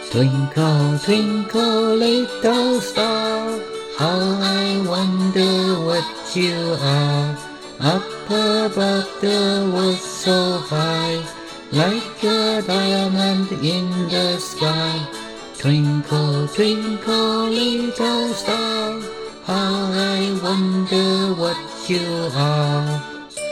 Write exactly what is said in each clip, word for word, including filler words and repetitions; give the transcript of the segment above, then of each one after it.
Twinkle, twinkle, little star, how I wonder what you are. Up above the world so high, like a diamond in the sky. Twinkle, twinkle, little star, how I wonder what you are.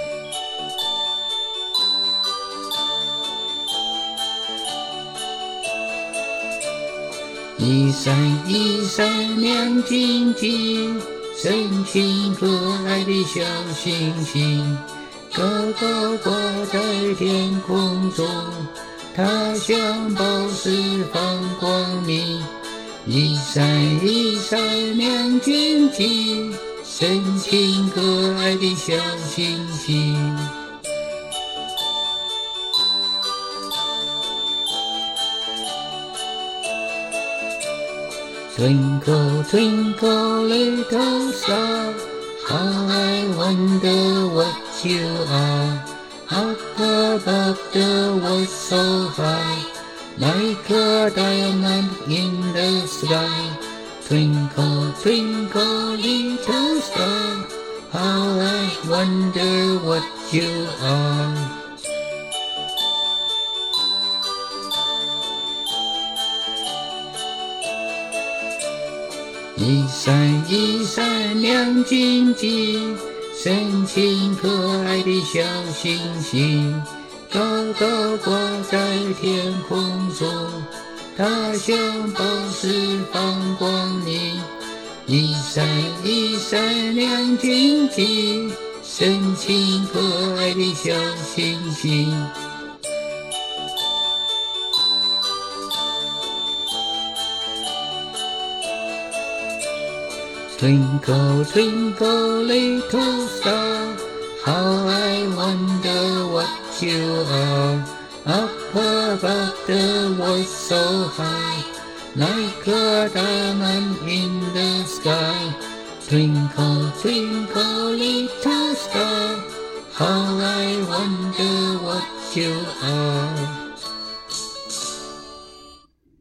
一闪一闪亮晶晶，深情可爱的小星星，高高挂在天空中，它像宝石放光明。一闪一闪亮晶晶，深情可爱的小星星。Twinkle, twinkle, little star, how I wonder what you are. Up above the world so high, like a diamond in the sky. Twinkle, twinkle, little star, how I wonder what you are. 一闪一闪亮晶晶，深情可爱的小星星，高高挂在天空中，它像宝石放光明。一闪一闪亮晶晶，深情可爱的小星星。 Twinkle, twinkle, little star, how I wonder what you are. Up above the world so high, like a diamond in the sky. Twinkle, twinkle, little star, how I wonder what you are.